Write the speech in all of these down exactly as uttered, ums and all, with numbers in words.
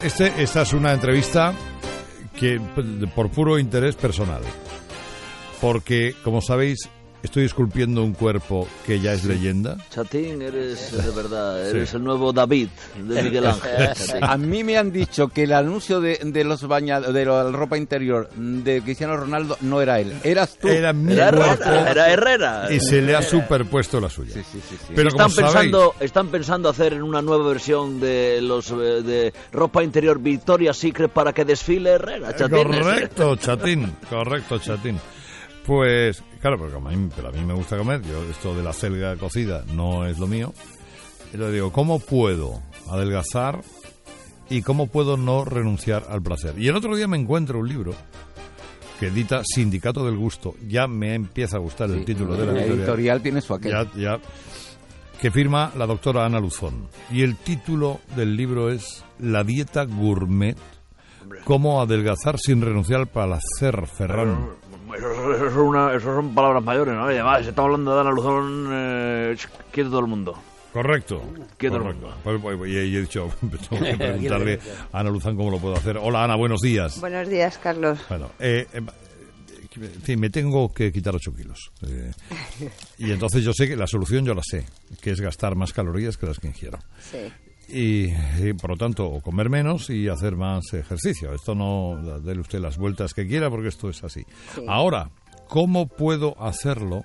Este, esta es una entrevista que por puro interés personal, porque, como sabéis, estoy esculpiendo un cuerpo que ya es leyenda. Chatín, eres de verdad, eres Sí. el nuevo David de Miguel Ángel. Chatín. A mí me han dicho que el anuncio de, de los bañados, de la ropa interior de Cristiano Ronaldo no era él, eras tú. Era mi Era cuerpo Herrera, era Herrera. y se le ha superpuesto la suya. Sí, sí, sí, sí. Pero como están sabéis, pensando, están pensando hacer una nueva versión de los eh, de ropa interior Victoria's Secret para que desfile Herrera, Chatín. correcto, Chatín, correcto, Chatín. Pues, claro, porque a mí, pero a mí me gusta comer. Yo, esto de la selga cocida no es lo mío. Y le digo, ¿cómo puedo adelgazar y cómo puedo no renunciar al placer? Y el otro día me encuentro un libro que edita Sindicato del Gusto. Ya me empieza a gustar el Sí, título de la el editorial. editorial tiene su aquel. Ya, ya. Que firma la doctora Ana Luzón. Y el título del libro es La dieta gourmet. Cómo adelgazar sin renunciar al placer, Ferran. Eso, eso, es una- eso son palabras mayores, ¿no? Y además, se está hablando de Ana Luzón, eh, quieto todo el mundo. Correcto. Quieto el correcto. mundo. Pues, pues, y he dicho, tengo que preguntarle a Ana Luzón cómo lo puedo hacer. Hola, Ana, buenos días. Buenos días, Carlos. Bueno, eh, eh, en fin, me tengo que quitar ocho kilos. Eh, y entonces yo sé que la solución yo la sé, que es gastar más calorías que las que ingiero. Sí. Y, y, por lo tanto, o comer menos y hacer más ejercicio. Esto no, déle usted las vueltas que quiera porque esto es así. Sí. Ahora, ¿cómo puedo hacerlo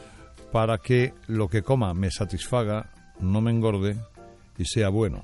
para que lo que coma me satisfaga, no me engorde y sea bueno?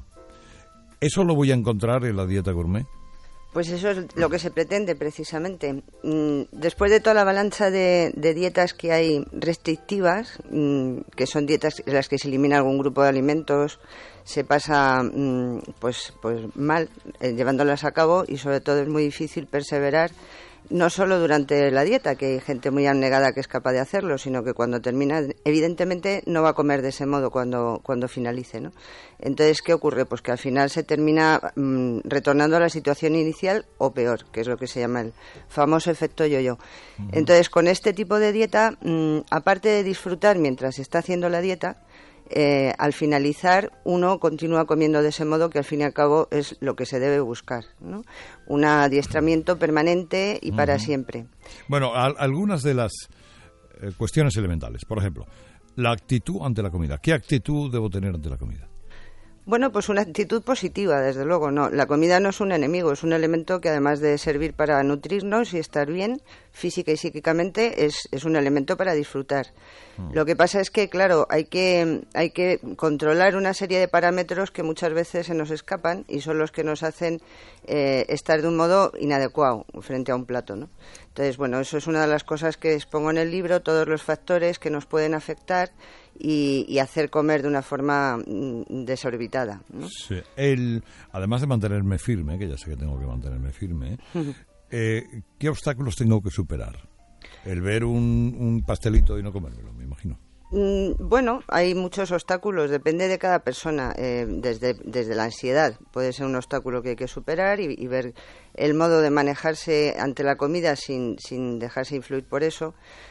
¿Eso lo voy a encontrar en la dieta gourmet? Pues eso es lo que se pretende precisamente. Mm, Después de toda la avalancha de, de dietas que hay restrictivas, mm, que son dietas en las que se elimina algún grupo de alimentos, se pasa mm, pues, pues mal eh, llevándolas a cabo y sobre todo es muy difícil perseverar, no solo durante la dieta, que hay gente muy abnegada que es capaz de hacerlo, sino que cuando termina, evidentemente no va a comer de ese modo cuando, cuando finalice, ¿no? Entonces, ¿qué ocurre? Pues que al final se termina mm, retornando a la situación inicial o peor, que es lo que se llama el famoso efecto yo-yo. Uh-huh. Entonces, con este tipo de dieta, mm, aparte de disfrutar mientras se está haciendo la dieta, Eh, al finalizar uno continúa comiendo de ese modo que al fin y al cabo es lo que se debe buscar, ¿no? Un adiestramiento permanente y para uh-huh. siempre. Bueno, a, algunas de las eh, cuestiones elementales, por ejemplo, la actitud ante la comida. ¿Qué actitud debo tener ante la comida? Bueno, pues una actitud positiva, desde luego. No, la comida no es un enemigo, es un elemento que además de servir para nutrirnos y estar bien física y psíquicamente, es, es un elemento para disfrutar. Mm. Lo que pasa es que, claro, hay que, hay que controlar una serie de parámetros que muchas veces se nos escapan y son los que nos hacen eh, estar de un modo inadecuado frente a un plato, ¿no? Entonces, bueno, eso es una de las cosas que expongo en el libro, todos los factores que nos pueden afectar y, y hacer comer de una forma mm, desorbitada, ¿no? Sí. El, además de mantenerme firme, que ya sé que tengo que mantenerme firme, eh, ¿qué obstáculos tengo que superar? El ver un, un pastelito y no comérmelo, me imagino. Mm, bueno, hay muchos obstáculos, depende de cada persona, eh, desde, desde la ansiedad puede ser un obstáculo que hay que superar y, y ver el modo de manejarse ante la comida sin, sin dejarse influir por eso,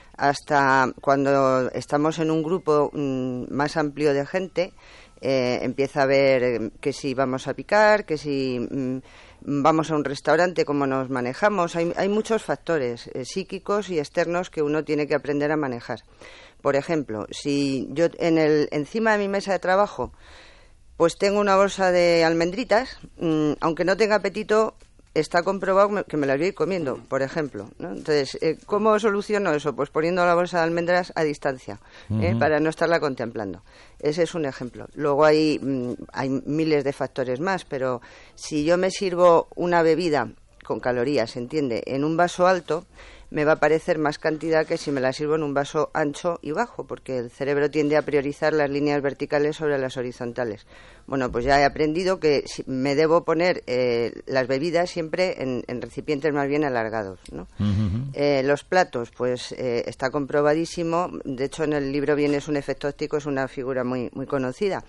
hasta cuando estamos en un grupo mm, más amplio de gente, eh, empieza a ver eh, que si vamos a picar, que si mm, vamos a un restaurante, cómo nos manejamos. Hay, hay muchos factores eh, psíquicos y externos que uno tiene que aprender a manejar. Por ejemplo, si yo en el, encima de mi mesa de trabajo pues tengo una bolsa de almendritas, mmm, aunque no tenga apetito, está comprobado que me las voy a ir comiendo, por ejemplo, ¿no? Entonces, eh, ¿cómo soluciono eso? Pues poniendo la bolsa de almendras a distancia, ¿eh? Uh-huh. Para no estarla contemplando. Ese es un ejemplo. Luego hay, mmm, hay miles de factores más, pero si yo me sirvo una bebida con calorías, ¿se entiende?, en un vaso alto, me va a parecer más cantidad que si me la sirvo en un vaso ancho y bajo, porque el cerebro tiende a priorizar las líneas verticales sobre las horizontales. Bueno, pues ya he aprendido que me debo poner eh, las bebidas siempre en, en recipientes más bien alargados, ¿no? Uh-huh. Eh, los platos, pues eh, está comprobadísimo, de hecho en el libro viene es un efecto óptico, es una figura muy, muy conocida.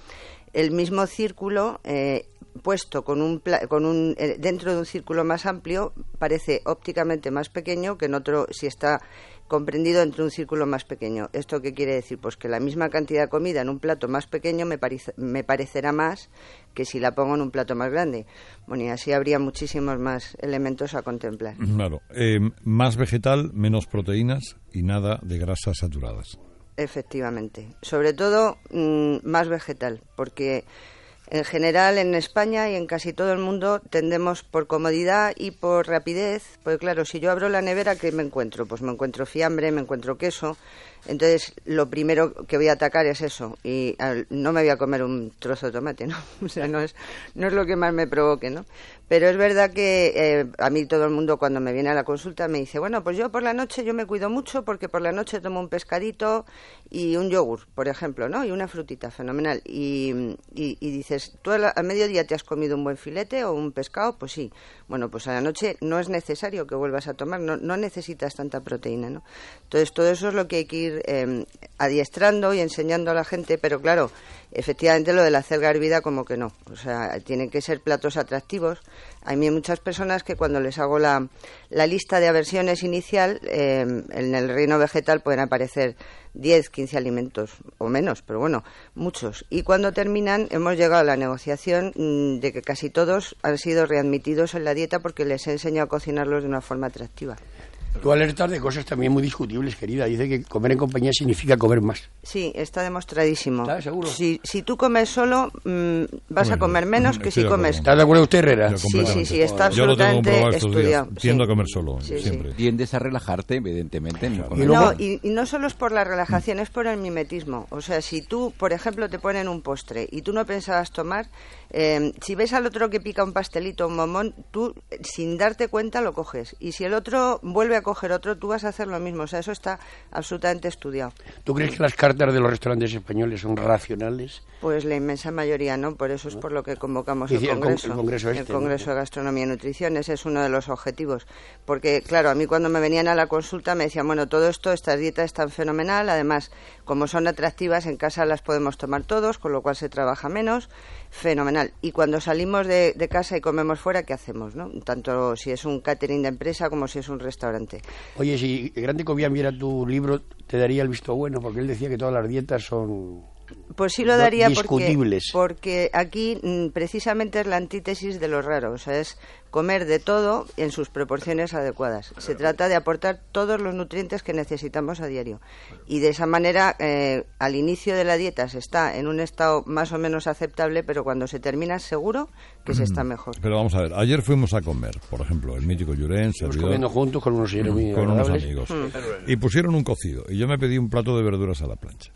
el mismo círculo eh, puesto con un, pla- con un eh, dentro de un círculo más amplio parece ópticamente más pequeño que en otro si está comprendido entre un círculo más pequeño. ¿Esto qué quiere decir? Pues que la misma cantidad de comida en un plato más pequeño me, parece, me parecerá más que si la pongo en un plato más grande. Bueno, y así habría muchísimos más elementos a contemplar. Claro. Eh, más vegetal, menos proteínas y nada de grasas saturadas. Efectivamente. Sobre todo, mmm, más vegetal, porque en general en España y en casi todo el mundo tendemos por comodidad y por rapidez, pues claro, si yo abro la nevera, ¿qué me encuentro? Pues me encuentro fiambre, me encuentro queso, entonces lo primero que voy a atacar es eso, y al, no me voy a comer un trozo de tomate, ¿no? O sea, no es, no es lo que más me provoque, ¿no? Pero es verdad que eh, a mí todo el mundo cuando me viene a la consulta me dice, bueno, pues yo por la noche yo me cuido mucho porque por la noche tomo un pescadito y un yogur, por ejemplo, ¿no? Y una frutita, fenomenal. Y, y, y dices, ¿tú al, al mediodía te has comido un buen filete o un pescado? Pues sí. Bueno, pues a la noche no es necesario que vuelvas a tomar, no, no necesitas tanta proteína, ¿no? Entonces todo eso es lo que hay que ir eh, adiestrando y enseñando a la gente, pero claro, efectivamente lo de la acelga hervida como que no, o sea, tienen que ser platos atractivos. Hay muchas personas que cuando les hago la, la lista de aversiones inicial, eh, en el reino vegetal pueden aparecer diez, quince alimentos o menos, pero bueno, muchos. Y cuando terminan hemos llegado a la negociación mmm, de que casi todos han sido readmitidos en la dieta porque les he enseñado a cocinarlos de una forma atractiva. Tú alertas de cosas también muy discutibles, querida. Dice que comer en compañía significa comer más. Sí, está demostradísimo. ¿Estás seguro? Si, si tú comes solo, mmm, vas bueno, a comer menos que si comes. ¿Estás de acuerdo usted, Herrera? Sí, sí, sí, está absolutamente estudiado. Tiendo sí. a comer solo, sí, siempre. Sí. Tiendes a relajarte, evidentemente. No, y, luego... no y, y no solo es por la relajación, es por el mimetismo. O sea, si tú, por ejemplo, te ponen un postre y tú no pensabas tomar, eh, si ves al otro que pica un pastelito, un bombón, tú, sin darte cuenta, lo coges. Y si el otro vuelve a coger otro, tú vas a hacer lo mismo. O sea, eso está absolutamente estudiado. ¿Tú crees que las cartas de los restaurantes españoles son racionales? Pues la inmensa mayoría no, por eso es por lo que convocamos el Congreso. El Congreso, este, el Congreso de Gastronomía y Nutrición, ese es uno de los objetivos. Porque, claro, a mí cuando me venían a la consulta me decían, bueno, todo esto, estas dietas están fenomenal, además, como son atractivas, en casa las podemos tomar todos, con lo cual se trabaja menos, fenomenal. Y cuando salimos de, de casa y comemos fuera, ¿qué hacemos, no? Tanto si es un catering de empresa como si es un restaurante. Oye, si Grande Cobian viera tu libro, te daría el visto bueno, porque él decía que todas las dietas son... Pues sí lo daría porque, discutibles. porque aquí mm, precisamente es la antítesis de lo raro, o sea, es comer de todo en sus proporciones adecuadas. Se trata de aportar todos los nutrientes que necesitamos a diario. Y de esa manera, eh, al inicio de la dieta se está en un estado más o menos aceptable, pero cuando se termina seguro que se está mejor. Pero vamos a ver, ayer fuimos a comer, por ejemplo, el mítico Llurén, Estamos comiendo juntos con unos señores muy con unos agradables. amigos. Mm. Y pusieron un cocido, y yo me pedí un plato de verduras a la plancha.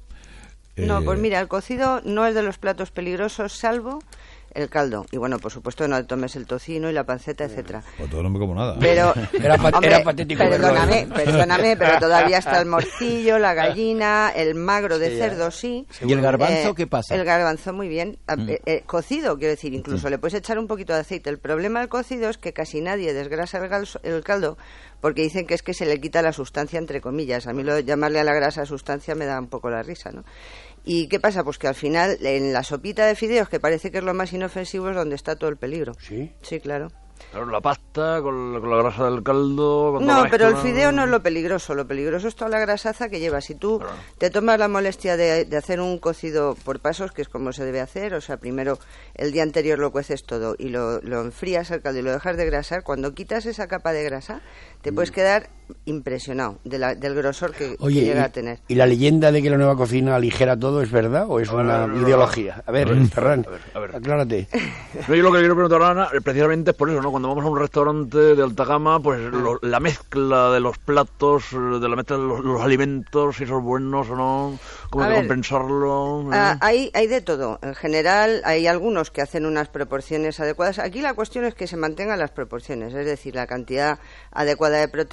No, pues mira, el cocido no es de los platos peligrosos, salvo el caldo. Y bueno, por supuesto, no tomes el tocino y la panceta, etcétera. Pues todo no me como nada. Pero, era, pa hombre, era patético. Perdóname, perdóname, pero todavía está el morcillo, la gallina, el magro de sí, cerdo, sí. ¿Y el garbanzo eh, qué pasa? El garbanzo, muy bien. Mm. Eh, eh, cocido, quiero decir, incluso mm. le puedes echar un poquito de aceite. El problema del cocido es que casi nadie desgrasa el, galso, el caldo porque dicen que es que se le quita la sustancia, entre comillas. A mí lo de llamarle a la grasa sustancia me da un poco la risa, ¿no? ¿Y qué pasa? Pues que al final, en la sopita de fideos, que parece que es lo más inofensivo, es donde está todo el peligro. ¿Sí? Sí, claro. Claro, la pasta con la, con la grasa del caldo... Con no, pero el fideo no es lo peligroso. Lo peligroso es toda la grasaza que lleva. Si tú claro. te tomas la molestia de, de hacer un cocido por pasos, que es como se debe hacer, o sea, primero el día anterior lo cueces todo y lo, lo enfrías al caldo y lo dejas de grasar, cuando quitas esa capa de grasa, te mm. puedes quedar impresionado de la, del grosor que, Oye, que llega y, a tener. ¿Y la leyenda de que la nueva cocina aligera todo es verdad o es a una ver, ideología? A ver, a ver Ferran, a ver, a ver. aclárate. No, yo lo que quiero preguntar, Ana, precisamente es por eso, ¿no? Cuando vamos a un restaurante de alta gama, pues lo, la mezcla de los platos, de la mezcla de los, los alimentos, si son buenos o no, cómo hay que compensarlo. ¿eh? Ah, hay, hay de todo. En general, hay algunos que hacen unas proporciones adecuadas. Aquí la cuestión es que se mantengan las proporciones, es decir, la cantidad adecuada de proteínas, de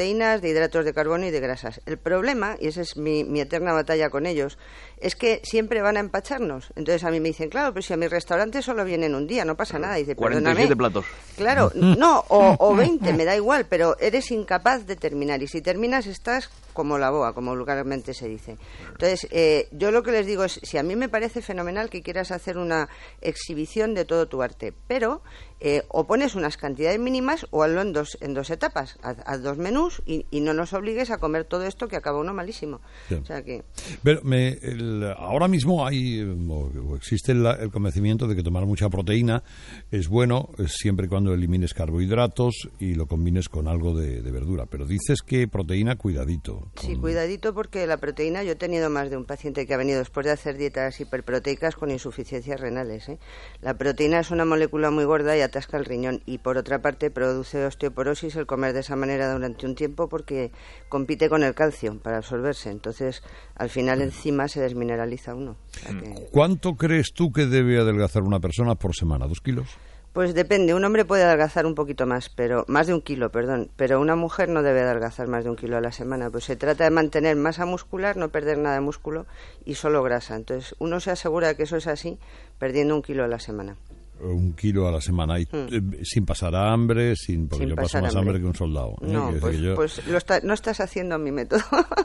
de hidratos de carbono y de grasas. El problema, y esa es mi, mi eterna batalla con ellos, es que siempre van a empacharnos. Entonces a mí me dicen, claro, pero si a mi restaurante solo vienen un día, no pasa nada. Y dice, cuarenta y siete platos. Claro, no, o, o veinte, me da igual, pero eres incapaz de terminar. Y si terminas estás como la boa, como vulgarmente se dice. Entonces, eh, yo lo que les digo es, si a mí me parece fenomenal que quieras hacer una exhibición de todo tu arte, pero eh, o pones unas cantidades mínimas o hazlo en dos, en dos etapas. Haz, haz dos menús y, y no nos obligues a comer todo esto que acaba uno malísimo. Sí. O sea que... Pero me, el, ahora mismo hay o, o existe el, el convencimiento de que tomar mucha proteína es bueno siempre y cuando elimines carbohidratos y lo combines con algo de, de verdura. Pero dices que proteína, cuidadito. Sí, cuidadito, porque la proteína, yo he tenido más de un paciente que ha venido después de hacer dietas hiperproteicas con insuficiencias renales, ¿eh? La proteína es una molécula muy gorda y atasca el riñón, y por otra parte produce osteoporosis el comer de esa manera durante un tiempo, porque compite con el calcio para absorberse. Entonces, al final encima se desmineraliza uno. O sea que... ¿Cuánto crees tú que debe adelgazar una persona por semana? ¿Dos kilos? Pues depende, un hombre puede adelgazar un poquito más, pero más de un kilo, perdón, pero una mujer no debe adelgazar más de un kilo a la semana, pues se trata de mantener masa muscular, no perder nada de músculo y solo grasa. Entonces uno se asegura de que eso es así, perdiendo un kilo a la semana. Un kilo a la semana y hmm. eh, sin pasar hambre, sin porque sin yo paso más hambre. hambre que un soldado. ¿eh? No, que pues, yo... pues lo está, no estás haciendo mi método.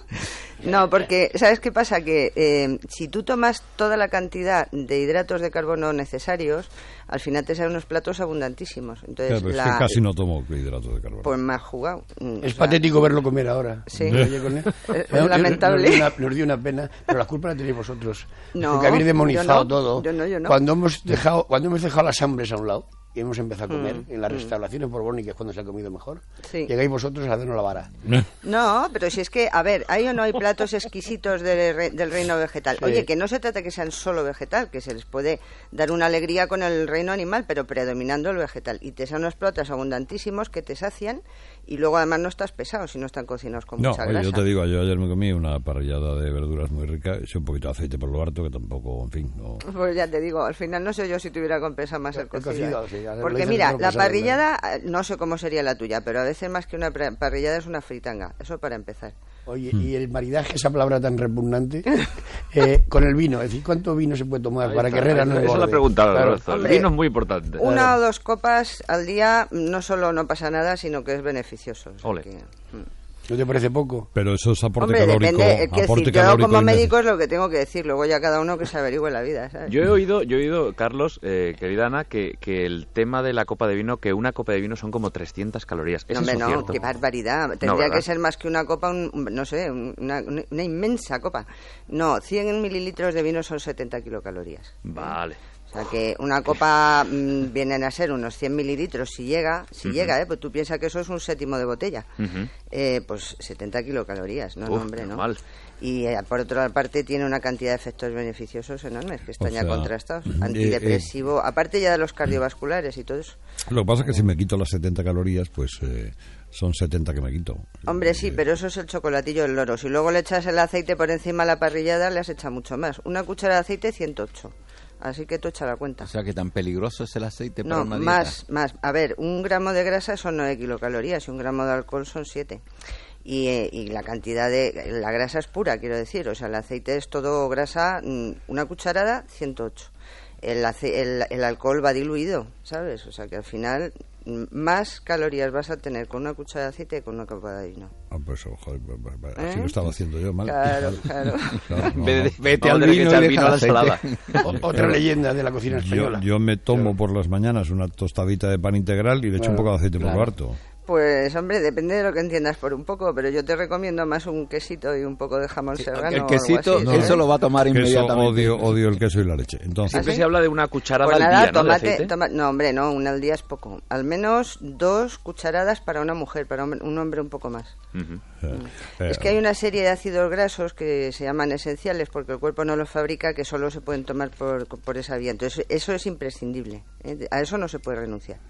No, porque ¿sabes qué pasa? Que eh, si tú tomas toda la cantidad de hidratos de carbono necesarios, al final te salen unos platos abundantísnos. Entonces, claro, la... es que casi no tomo hidratos de carbono. Pues más jugado. Es o sea... patético verlo comer ahora. Sí, con él. Es, es lamentable. Nos dio, una, nos dio una pena, pero la culpa la tenéis vosotros. No, porque habéis demonizado yo no, todo. Yo no, yo no. Cuando hemos dejado, cuando hemos dejado las hambres a un lado y hemos empezado a comer mm, en las mm. restauraciones borbónicas cuando se ha comido mejor, sí. Llegáis vosotros a darnos la vara. No, pero si es que, a ver, hay o no hay platos exquisitos de re, del reino vegetal. Sí. Oye, que no se trata que sean solo vegetal, que se les puede dar una alegría con el reino animal, pero predominando el vegetal. Y te salen unos platos abundantísimos que te sacian y luego además no estás pesado si no están cocinados con no, mucha oye, grasa. yo te digo, yo ayer me comí una parrillada de verduras muy rica, eché un poquito de aceite por lo harto, que tampoco, en fin. No... Pues ya te digo, al final no sé yo si tuviera compensado más el, el cocido. cocido sí, porque mira, la pasar, parrillada, no sé cómo sería la tuya, pero a veces más que una parrillada es una fritanga, eso para empezar. Oye, y el maridaje, esa palabra tan repugnante, eh, con el vino, es decir, ¿cuánto vino se puede tomar ahí para está, que Herrera no engorde? Esa es la pregunta, claro. El vino es muy importante. Una claro. o dos copas al día no solo no pasa nada, sino que es beneficioso. Ole. Que, mm. ¿No te parece poco? Pero eso es aporte Hombre, calórico. Depende, es aporte decir, calórico yo como inmenso. médico es lo que tengo que decir, luego ya cada uno que se averigüe la vida, ¿sabes? Yo he oído, yo he oído, Carlos, eh, querida Ana, que, que el tema de la copa de vino, que una copa de vino son como trescientas calorías. ¿Es no, hombre, eso no, cierto? qué barbaridad. Tendría no, que ser más que una copa, un, no sé, una, una, una inmensa copa. No, cien mililitros de vino son setenta kilocalorías. Vale. O sea que una copa mmm, vienen a ser unos cien mililitros si llega, si uh-huh. llega, ¿eh? Pues tú piensas que eso es un séptimo de botella. Uh-huh. Eh, pues setenta kilocalorías, no, Uf, no hombre, no. Mal. Y eh, por otra parte tiene una cantidad de efectos beneficiosos enormes que están o ya sea, contrastados. Eh, Antidepresivo, eh, aparte ya de los cardiovasculares y todo eso. Lo que pasa es que si me quito las setenta calorías, pues eh, son setenta que me quito. Hombre, sí, eh, pero eso es el chocolatillo del loro. Si luego le echas el aceite por encima a la parrillada, le has echado mucho más. Una cuchara de aceite, ciento ocho. Así que tú echa la cuenta. O sea, que tan peligroso es el aceite para no, una dieta. más, más. A ver, un gramo de grasa son nueve kilocalorías y un gramo de alcohol son siete. Y, eh, y la cantidad de... La grasa es pura, quiero decir. O sea, el aceite es todo grasa, una cucharada, ciento ocho. El, ace, el, el alcohol va diluido, ¿sabes? O sea, que al final más calorías vas a tener con una cuchara de aceite que con una copa de vino. Ah, pues ojo, así ¿Eh? lo estaba haciendo yo mal. Claro, claro. claro no, Vete, no. vete al vino y vino a la ensalada. Otra leyenda de la cocina española. Yo, yo me tomo por las mañanas una tostadita de pan integral y le echo claro, un poco de aceite claro. por lo harto. Pues, hombre, depende de lo que entiendas por un poco, pero yo te recomiendo más un quesito y un poco de jamón sí, serrano. El quesito, o algo así, eso ¿eh? lo va a tomar queso, inmediatamente. Odio, odio el queso y la leche. Entonces, Siempre ¿Ah, sí? se habla de una cucharada pues al nada, día, ¿no? Tomate, ¿De aceite? Toma, no, hombre, no, una al día es poco. Al menos dos cucharadas para una mujer, para un hombre un poco más. Uh-huh. Mm. Eh, es que hay una serie de ácidos grasos que se llaman esenciales porque el cuerpo no los fabrica, que solo se pueden tomar por, por esa vía. Entonces, eso es imprescindible. ¿eh? A eso no se puede renunciar.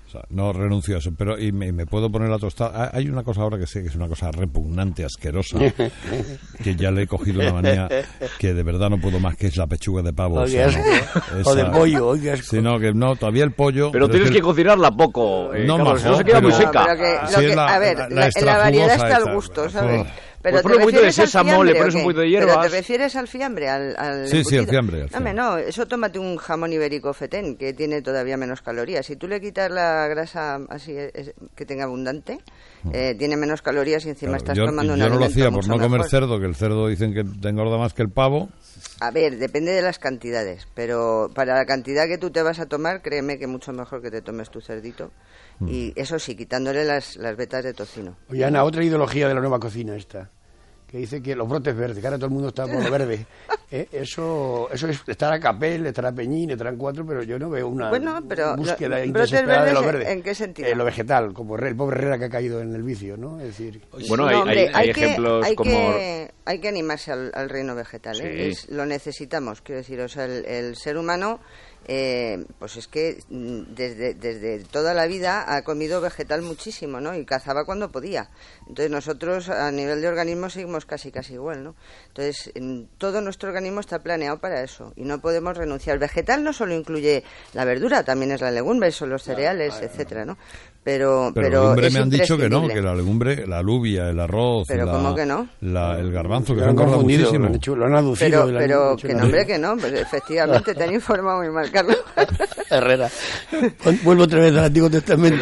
O sea, no renuncio a eso, pero y me, y me puedo poner la tostada. Hay una cosa ahora que sé que es una cosa repugnante, asquerosa, que ya le he cogido una manía que de verdad no puedo más, que es la pechuga de pavo. Oye, o sea, no, o de esa- pollo, oye, asco. Sí, no, que no, todavía el pollo... Pero tienes es que cocinarla poco. eh, No, Carlos, majo, no se queda muy pero- seca. pero que- Sí, lo es que- la- a ver, la- la, la en la variedad extrajugosa está al esta. gusto, ¿sabes? Uf. Pero Pues ¿te pon un poquito de refieres al sésamo, fiambre le pones o un qué? poquito de ¿Pero hierbas. te refieres al fiambre? Al, al Sí, sí, el embutido? fiambre, el Dame, fiambre. no, eso tómate un jamón ibérico fetén, que tiene todavía menos calorías. Si tú le quitas la grasa así es- que tenga abundante, eh, tiene menos calorías y encima Claro, estás yo, tomando un yo no lo alimento hacía por mucho no comer mejor. cerdo, que el cerdo dicen que te engorda más que el pavo. A ver, depende de las cantidades, pero para la cantidad que tú te vas a tomar, créeme que mucho mejor que te tomes tu cerdito. Y eso sí, quitándole las, las vetas de tocino. Oye, Ana, otra ideología de la nueva cocina esta, que dice que los brotes verdes, que ahora todo el mundo está por lo verde. ¿Eh? Eso, eso es, estará Capel, estará Peñín, estarán cuatro, pero yo no veo una Bueno, pero búsqueda lo- desesperada de brotes lo verdes, verde. ¿en qué sentido? Eh, lo vegetal, como el pobre Herrera que ha caído en el vicio, ¿no? Es decir, Bueno, No, hay, hombre, hay- hay que- ejemplos hay como... Que, hay que animarse al, al reino vegetal, ¿eh? Sí. Es- lo necesitamos, quiero decir, o sea, el, el ser humano, eh, pues es que mm, desde, desde toda la vida ha comido vegetal muchísimo, ¿no? Y cazaba cuando podía. Entonces nosotros a nivel de organismo seguimos casi casi igual, ¿no? Entonces en, todo nuestro organismo está planeado para eso y no podemos renunciar. El vegetal no solo incluye la verdura, también es la legumbre, son los cereales, etcétera, ¿no? Pero, Pero, pero legumbre es me han dicho que no, imprescindible. que la legumbre, la alubia, el arroz, Pero la- ¿cómo que no? la- el garbanzo, que lo se han engorda confundido, muchísimo. lo han, hecho, lo han aducido. Pero, y lo han pero hecho que una- no, hombre, que no, pues efectivamente te han informado muy mal, Carlos. Herrera. Vuelvo otra vez al Antiguo Testamento.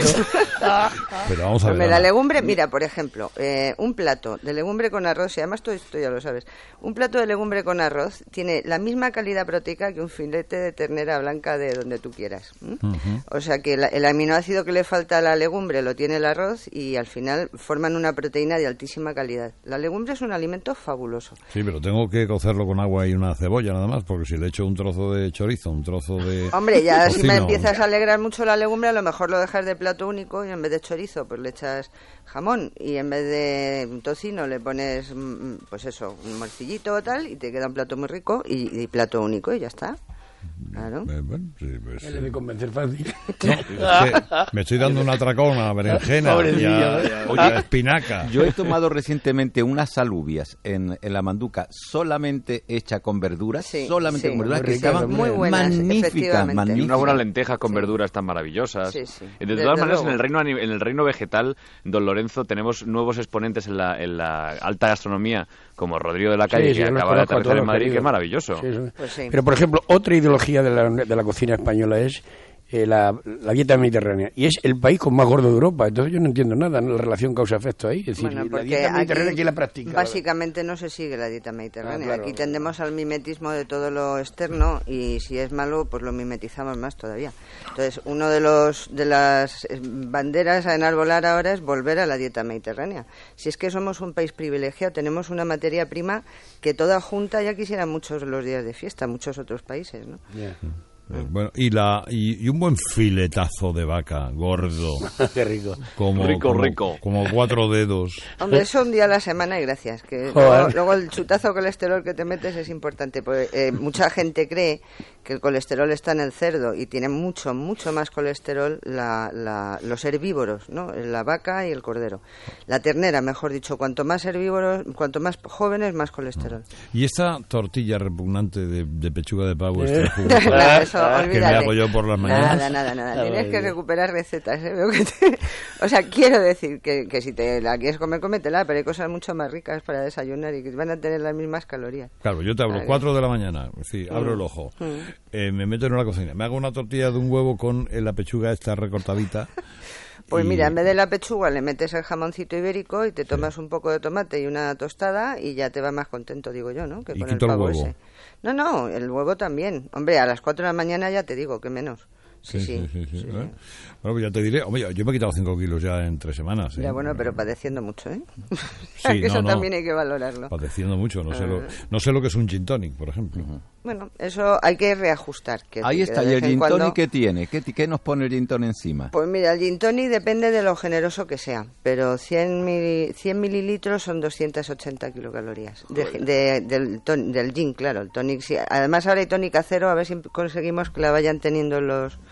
Pero vamos a ver. Hombre, la Ana. legumbre, mira, por ejemplo, eh, un plato de legumbre con arroz, y además todo esto ya lo sabes, un plato de legumbre con arroz tiene la misma calidad proteica que un filete de ternera blanca de donde tú quieras. ¿m? Ujú. O sea que la- el aminoácido que le falta a la legumbre lo tiene el arroz y al final forman una proteína de altísima calidad. La legumbre es un alimento fabuloso. Sí, pero tengo que cocerlo con agua y una cebolla nada más, porque si le echo un trozo de chorizo, un trozo de Hombre, ya si me tocino, empiezas a alegrar mucho la legumbre, a lo mejor lo dejas de plato único y en vez de chorizo, pues le echas jamón y en vez de tocino le pones, mm, pues eso, un morcillito o tal y te queda un plato muy rico y, y plato único y ya está. Claro. Eh, bueno, sí, pues, Él le de convencer fácil. no, es que me estoy dando un atracón a berenjena y Pobrecillo, a, ¿eh? y a espinaca. Yo he tomado recientemente unas alubias en, en la manduca solamente hecha con verduras, Sí, solamente sí. con verduras Muy que ricas, estaban muy buenas, magníficas, efectivamente. Y magníficas. unas buenas lentejas con verduras tan maravillosas. Sí, sí. Y de Desde todas maneras, luego. en el reino ani- en el reino vegetal, don Lorenzo, tenemos nuevos exponentes en la, en la alta gastronomía, como Rodrigo de la Calle, Sí, sí, que yo los acaba de conozco a aterrizar todos en los Madrid, que queridos. es maravilloso. Sí, sí. Pues sí. Pero, por ejemplo, otra ideología de la, de la cocina española es eh, la, la dieta mediterránea. Y es el país con más gordo de Europa. Entonces yo no entiendo nada en la relación causa-efecto ahí. Es decir, Bueno, la porque dieta mediterránea, aquí ¿quién la practica? Básicamente no se sigue la dieta mediterránea. Ah, claro. Aquí tendemos al mimetismo de todo lo externo y si es malo, pues lo mimetizamos más todavía. Entonces, uno de los de las eh, banderas a enarbolar ahora es volver a la dieta mediterránea. Si es que somos un país privilegiado, tenemos una materia prima que toda junta ya quisieran muchos los días de fiesta, muchos otros países, ¿no? Ya. Eh, bueno, y la y, y un buen filetazo de vaca gordo, Qué rico. como Rico, como, rico. como cuatro dedos. Hombre, eso un día a la semana y gracias. Que Joder. luego, luego el chutazo de colesterol que te metes es importante. Porque, eh, mucha gente cree que el colesterol está en el cerdo y tiene mucho, mucho más colesterol la, la- los herbívoros, ¿no? La vaca y el cordero. La ternera, mejor dicho, cuanto más herbívoros, cuanto más jóvenes, más colesterol. Y esta tortilla repugnante de, de pechuga de pavo Eh. extra Nada, eso, que me olvídate. hago yo por las mañanas. Nada, nada, nada. Ah, Tienes que vale. recuperar recetas. ¿eh? Veo que te- O sea, quiero decir que, que si te la quieres comer, cómetela, pero hay cosas mucho más ricas para desayunar y que van a tener las mismas calorías. Claro, yo te abro Vale. cuatro de la mañana, sí, abro el ojo, eh, me meto en la cocina, me hago una tortilla de un huevo con eh, la pechuga esta recortadita. Pues y- mira, en vez de la pechuga le metes el jamoncito ibérico y te tomas un poco de tomate y una tostada y ya te va más contento, digo yo, ¿no? Que Y con quito el el pavo huevo. ese. No, no, el huevo también. Hombre, a las cuatro de la mañana ya te digo, que menos. Sí, sí. sí, sí, sí, ¿eh? sí. Bueno, pues ya te diré, hombre, yo, yo me he quitado cinco kilos ya en tres semanas. ¿eh? Ya bueno, pero padeciendo mucho, ¿eh? Sí, que eso no, no. también hay que valorarlo. Padeciendo mucho, no sé, Ah. lo, no sé lo que es un gin tonic, por ejemplo. Bueno, eso hay que reajustar. Que Ahí que está, de ¿y el vez en gin cuando- tonic qué tiene? ¿Qué, qué nos pone el gin tonic encima? Pues mira, el gin tonic depende de lo generoso que sea, pero cien, mili- cien mililitros son doscientas ochenta kilocalorías. De, de- del, ton- del gin, claro, el tonic. Sí. Además ahora hay tónica cero, a ver si conseguimos que la vayan teniendo los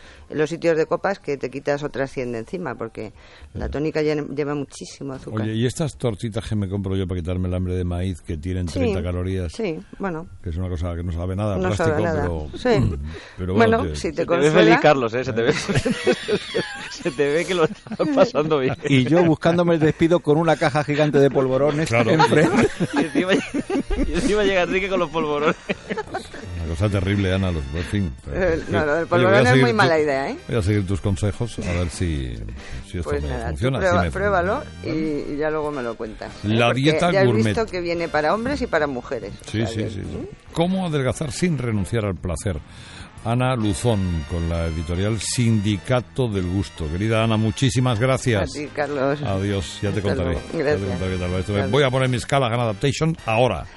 en los sitios de copas que te quitas otra cien de encima, porque la tónica lleva muchísimo azúcar. Oye, ¿y estas tortitas que me compro yo para quitarme el hambre de maíz que tienen treinta sí, calorías? Sí, bueno. Que es una cosa que no sabe nada, no plástico, sabe nada. pero... Sí. pero bueno, bueno te... si te, te consuela... ve feliz, Carlos, ¿eh? Se te ve, se te ve que lo estás pasando bien. Y yo buscándome el despido con una caja gigante de polvorones Claro. enfrente. Y encima, y encima llega Enrique con los polvorones. Una cosa terrible, Ana, los, en fin. Eh, no, lo del Oye, polvorón voy a es seguir muy tu- mala idea, ¿eh? Voy a seguir tus consejos, a ver si, si esto Pues me nada, funciona. tú si prueba- me pruébalo funciona. y, y ya luego me lo cuentas. ¿eh? La Porque dieta ya has gourmet. visto que viene para hombres y para mujeres. o Sí, sea sí, que- sí, sí. ¿Cómo adelgazar sin renunciar al placer? Ana Luzón, con la editorial Sindicato del Gusto. Querida Ana, muchísimas A gracias. ti, Carlos. Adiós, ya te Hasta contaré. luego. Ya te Gracias. contaré qué tal va esto. Gracias. Voy a poner mi escala Adaptation ahora.